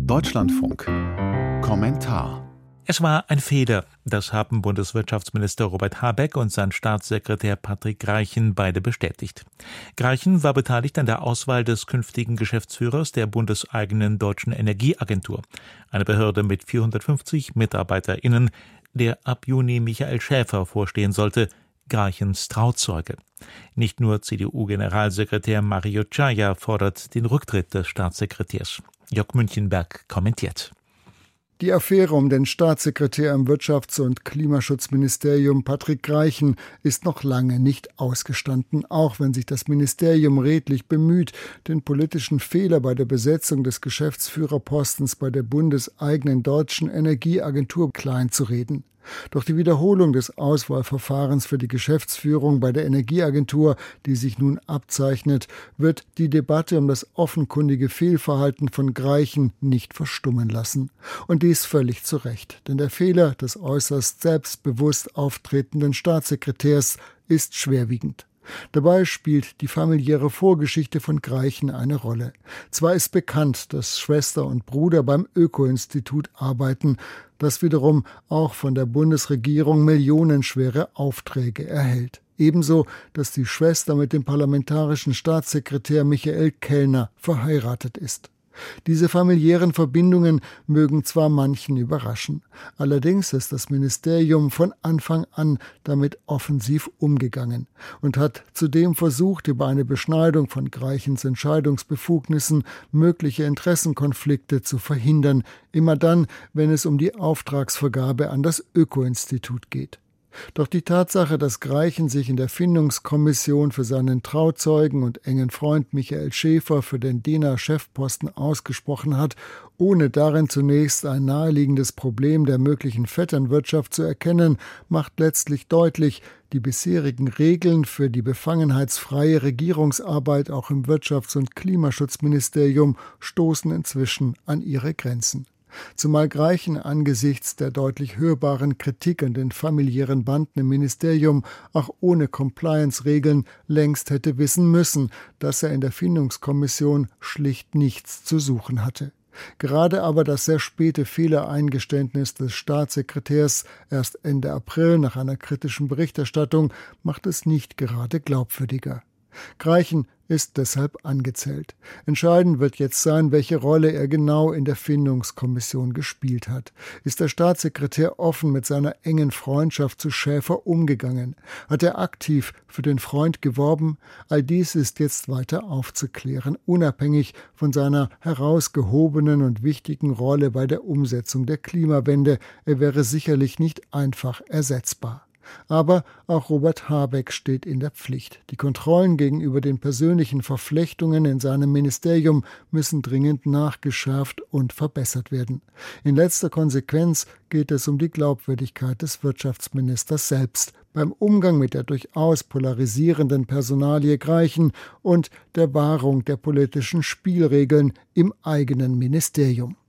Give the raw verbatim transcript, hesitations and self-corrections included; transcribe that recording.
Deutschlandfunk. Kommentar. Es war ein Fehler, das haben Bundeswirtschaftsminister Robert Habeck und sein Staatssekretär Patrick Greichen beide bestätigt. Greichen war beteiligt an der Auswahl des künftigen Geschäftsführers der bundeseigenen Deutschen Energieagentur, eine Behörde mit vierhundertfünfzig MitarbeiterInnen, der ab Juni Michael Schäfer vorstehen sollte, Greichens Trauzeuge. Nicht nur C D U-Generalsekretär Mario Chaya fordert den Rücktritt des Staatssekretärs. Jörg Münchenberg kommentiert. Die Affäre um den Staatssekretär im Wirtschafts- und Klimaschutzministerium Patrick Greichen ist noch lange nicht ausgestanden, auch wenn sich das Ministerium redlich bemüht, den politischen Fehler bei der Besetzung des Geschäftsführerpostens bei der bundeseigenen Deutschen Energieagentur kleinzureden. Doch die Wiederholung des Auswahlverfahrens für die Geschäftsführung bei der Energieagentur, die sich nun abzeichnet, wird die Debatte um das offenkundige Fehlverhalten von Greichen nicht verstummen lassen. Und dies völlig zu Recht, denn der Fehler des äußerst selbstbewusst auftretenden Staatssekretärs ist schwerwiegend. Dabei spielt die familiäre Vorgeschichte von Greichen eine Rolle. Zwar ist bekannt, dass Schwester und Bruder beim Öko-Institut arbeiten, das wiederum auch von der Bundesregierung millionenschwere Aufträge erhält. Ebenso, dass die Schwester mit dem parlamentarischen Staatssekretär Michael Kellner verheiratet ist. Diese familiären Verbindungen mögen zwar manchen überraschen, allerdings ist das Ministerium von Anfang an damit offensiv umgegangen und hat zudem versucht, über eine Beschneidung von Greichens Entscheidungsbefugnissen mögliche Interessenkonflikte zu verhindern, immer dann, wenn es um die Auftragsvergabe an das Öko-Institut geht. Doch die Tatsache, dass Greichen sich in der Findungskommission für seinen Trauzeugen und engen Freund Michael Schäfer für den D E N A-Chefposten ausgesprochen hat, ohne darin zunächst ein naheliegendes Problem der möglichen Vetternwirtschaft zu erkennen, macht letztlich deutlich, die bisherigen Regeln für die befangenheitsfreie Regierungsarbeit auch im Wirtschafts- und Klimaschutzministerium stoßen inzwischen an ihre Grenzen. Zumal Greichen angesichts der deutlich hörbaren Kritik an den familiären Banden im Ministerium auch ohne Compliance-Regeln längst hätte wissen müssen, dass er in der Findungskommission schlicht nichts zu suchen hatte. Gerade aber das sehr späte Fehlereingeständnis des Staatssekretärs erst Ende April nach einer kritischen Berichterstattung macht es nicht gerade glaubwürdiger. Greichen ist deshalb angezählt. Entscheidend wird jetzt sein, welche Rolle er genau in der Findungskommission gespielt hat. Ist der Staatssekretär offen mit seiner engen Freundschaft zu Schäfer umgegangen? Hat er aktiv für den Freund geworben? All dies ist jetzt weiter aufzuklären, unabhängig von seiner herausgehobenen und wichtigen Rolle bei der Umsetzung der Klimawende. Er wäre sicherlich nicht einfach ersetzbar. Aber auch Robert Habeck steht in der Pflicht. Die Kontrollen gegenüber den persönlichen Verflechtungen in seinem Ministerium müssen dringend nachgeschärft und verbessert werden. In letzter Konsequenz geht es um die Glaubwürdigkeit des Wirtschaftsministers selbst beim Umgang mit der durchaus polarisierenden Personalie Greichen und der Wahrung der politischen Spielregeln im eigenen Ministerium.